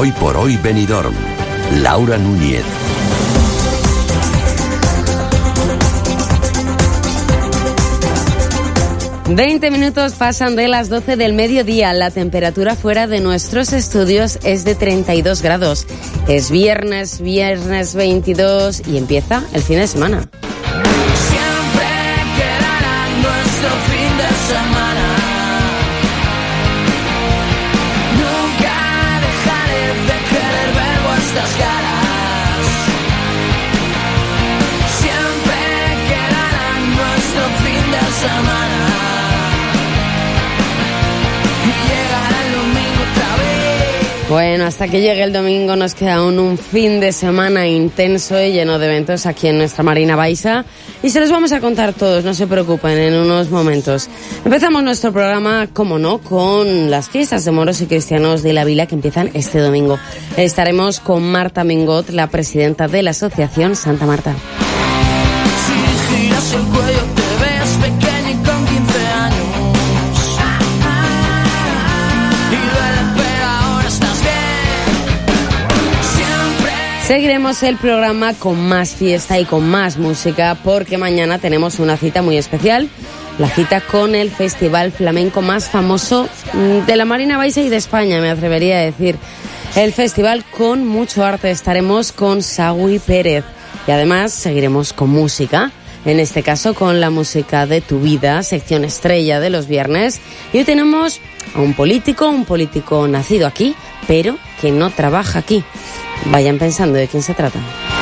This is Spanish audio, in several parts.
Hoy por hoy Benidorm. Laura Núñez. ...20 minutos pasan de las 12 del mediodía. La temperatura fuera de nuestros estudios es de 32 grados. Es viernes 22 y empieza el fin de semana. Siempre quedará nuestro fin de semana. Nunca dejaré de querer ver vuestras caras. Siempre quedará nuestro fin de semana. Bueno, hasta que llegue el domingo nos queda aún un fin de semana intenso y lleno de eventos aquí en nuestra Marina Baixa y se los vamos a contar todos, no se preocupen, en unos momentos. Empezamos nuestro programa, como no, con las fiestas de moros y cristianos de la Vila que empiezan este domingo. Estaremos con Marta Mingot, la presidenta de la Asociación Santa Marta. Si giras el cuello te ves pequeño y con 15 años. Seguiremos el programa con más fiesta y con más música porque mañana tenemos una cita muy especial, la cita con el festival flamenco más famoso de la Marina Baixa y de España, me atrevería a decir. El festival con mucho arte. Estaremos con Sagui Pérez y además seguiremos con música, en este caso con la música de tu vida, sección estrella de los viernes. Y hoy tenemos a un político nacido aquí, pero que no trabaja aquí. Vayan pensando de quién se trata.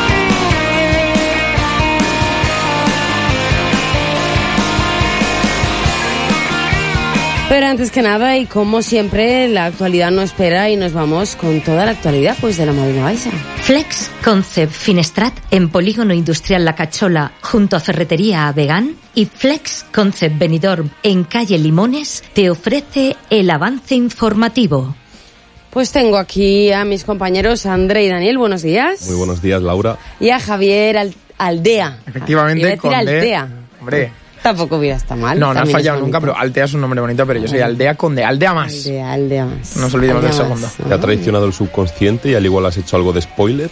Pero antes que nada, y como siempre, la actualidad no espera y nos vamos con toda la actualidad pues de la Marina Baixa. Flex Concept Finestrat en Polígono Industrial La Cachola junto a Ferretería Avegán y Flex Concept Benidorm en Calle Limones te ofrece el avance informativo. Pues tengo aquí a mis compañeros André y Daniel, buenos días. Muy buenos días, Laura. Y a Javier Aldea. Efectivamente, Iba a decir con Altea. Hombre. Tampoco hubiera estado mal. No, no has También fallado nunca, pero Altea es un nombre bonito, pero yo soy Aldea con D. Aldea más. Aldea más. No nos olvidemos del Aldea segundo. más. Te ha traicionado el subconsciente y al igual has hecho algo de spoiler.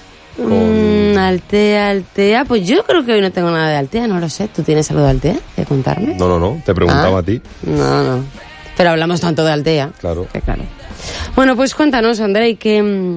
Altea. Pues yo creo que hoy no tengo nada de Altea, no lo sé. ¿Tú tienes algo de Altea que contarme? No, te preguntaba a ti. No. Pero hablamos tanto de Altea. Claro. Claro. Bueno, pues cuéntanos, André, ¿qué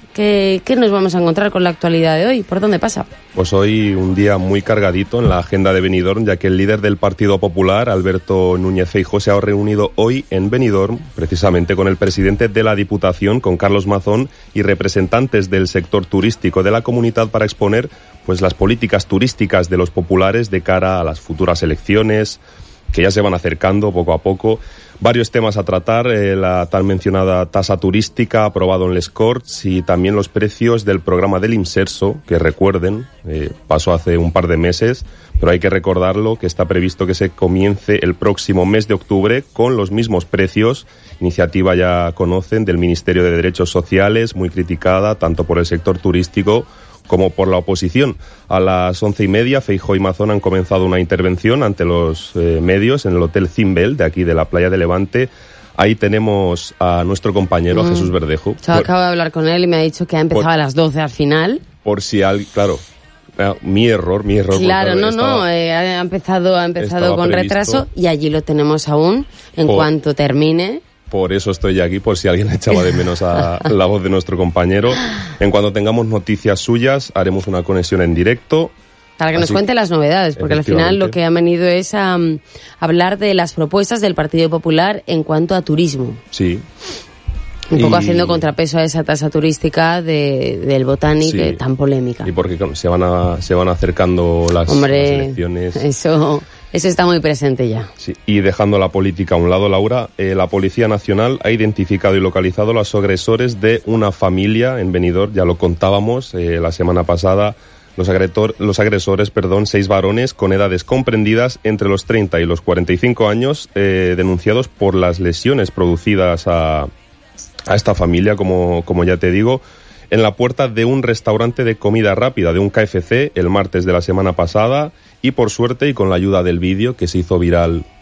nos vamos a encontrar con la actualidad de hoy? ¿Por dónde pasa? Pues hoy un día muy cargadito en la agenda de Benidorm, ya que el líder del Partido Popular, Alberto Núñez Feijóo, se ha reunido hoy en Benidorm, precisamente con el presidente de la Diputación, con Carlos Mazón, y representantes del sector turístico de la comunidad para exponer pues las políticas turísticas de los populares de cara a las futuras elecciones, que ya se van acercando poco a poco. Varios temas a tratar, la tan mencionada tasa turística aprobado en Les Corts y también los precios del programa del Imserso, que recuerden, pasó hace un par de meses, pero hay que recordarlo, que está previsto que se comience el próximo mes de octubre con los mismos precios. Iniciativa ya conocen del Ministerio de Derechos Sociales, muy criticada tanto por el sector turístico como por la oposición. A las 11:30, Feijóo y Mazón han comenzado una intervención ante los medios en el Hotel Zimbel, de aquí de la playa de Levante. Ahí tenemos a nuestro compañero Jesús Verdejo. Yo acabo de hablar con él y me ha dicho que ha empezado a las 12 al final. Por si alguien... Claro, mi error. Claro, ha empezado con previsto. Retraso y allí lo tenemos aún. En cuanto termine... Por eso estoy aquí, por si alguien echaba de menos a la voz de nuestro compañero. En cuanto tengamos noticias suyas, haremos una conexión en directo. Para que nos cuente las novedades, porque al final lo que han venido es a hablar de las propuestas del Partido Popular en cuanto a turismo. Sí. Un poco haciendo contrapeso a esa tasa turística del Botánico, sí, tan polémica. Y porque se van acercando las elecciones. Eso está muy presente ya. Sí. Y dejando la política a un lado, Laura, la Policía Nacional ha identificado y localizado a los agresores de una familia en Benidorm. Ya lo contábamos la semana pasada. Los agresores, 6 varones con edades comprendidas entre los 30 y los 45 años, denunciados por las lesiones producidas a esta familia, como ya te digo, en la puerta de un restaurante de comida rápida, de un KFC, el martes de la semana pasada. Y por suerte, y con la ayuda del vídeo que se hizo viral